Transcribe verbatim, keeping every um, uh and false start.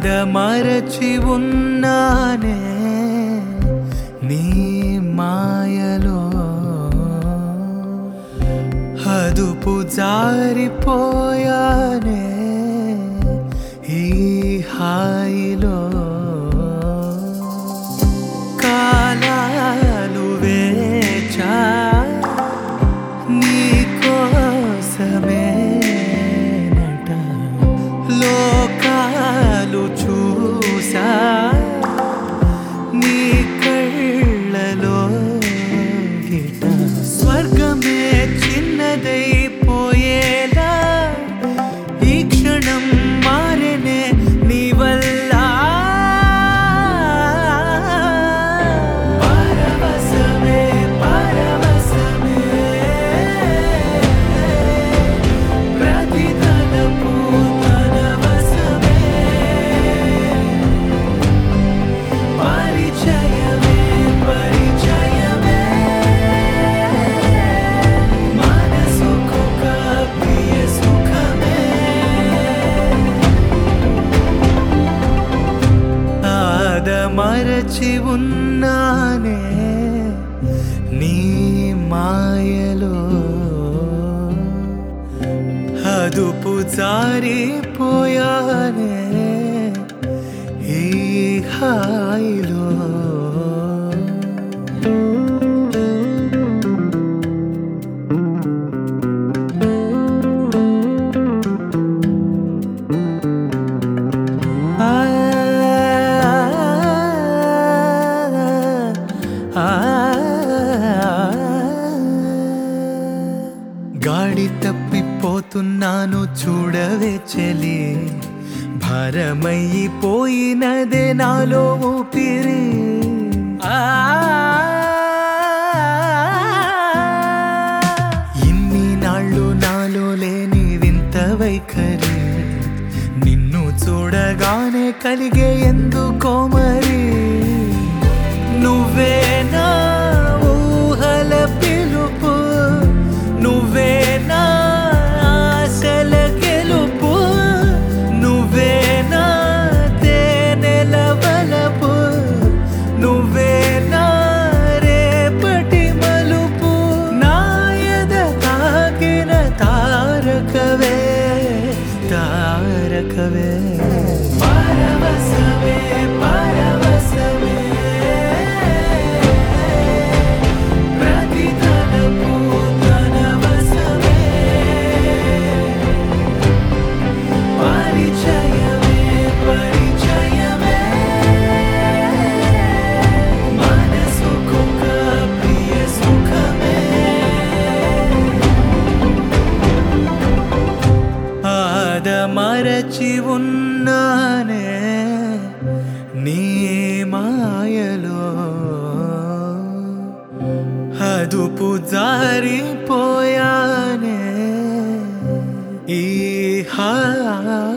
ఆదమరచి ఉన్నానే నీ మాయలో అదుపు జారిపోయానే ఈ హాయిలో కాలాలు వేచా నీ కోసమేనట లోకాలు చూసా నీ కళ్ళలో గిట స్వర్గమే చిన్నదైపోయేలా ఈ క్షణం మారేనే నీ వల్ల పరవశమే పరవశమే ప్రతి తలపు పరవశమే పరిచయమే పరిచయమే మనసుకు ప్రియ సుఖమే ఆదమరచి ఉన్నానే నీ మాయలో అదుపు జారిపోయానే ఈ హాయిలో గాడి తప్పిపోతున్నాను చూడవే చెలి భారమైపోయినదే నాలో ఊపిరి ఆ ఇన్ని నాళ్ళు నాలో లేని వింత వైఖరి నిన్ను చూడగానే కలిగే ఎందుకో మరి నువ్వే నా ఊహల పిలుపు నువ్వే నా ఆశల గెలుపు నువ్వే నా తేనెల వలపు నువ్వే నా రేపటి మలుపు నా ఎద తాకిన తారకవే తారకవే పరవశమే పరవశమే ప్రతి తలపు తనవశమే పరిచయమే పరిచయమే మనసుకు ప్రియ సుఖమే ఆదమరచి ఉన్నానే నీ మాయలో అదుపు జారిపోయానే ఈ హా